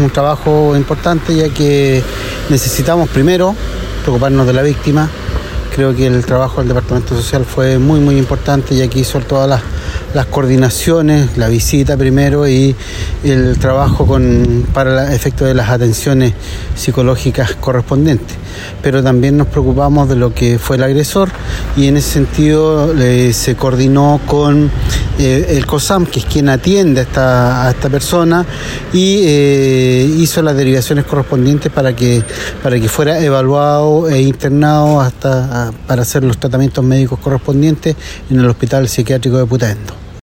un trabajo importante, ya que necesitamos primero preocuparnos de la víctima. Creo que el trabajo del Departamento Social fue muy, muy importante, ya que hizo todas las coordinaciones, la visita primero y el trabajo para el efecto de las atenciones psicológicas correspondientes. Pero también nos preocupamos de lo que fue el agresor y en ese sentido se coordinó con el COSAM, que es quien atiende a esta persona, y hizo las derivaciones correspondientes para que fuera evaluado e internado para hacer los tratamientos médicos correspondientes en el Hospital Psiquiátrico de Putaendo.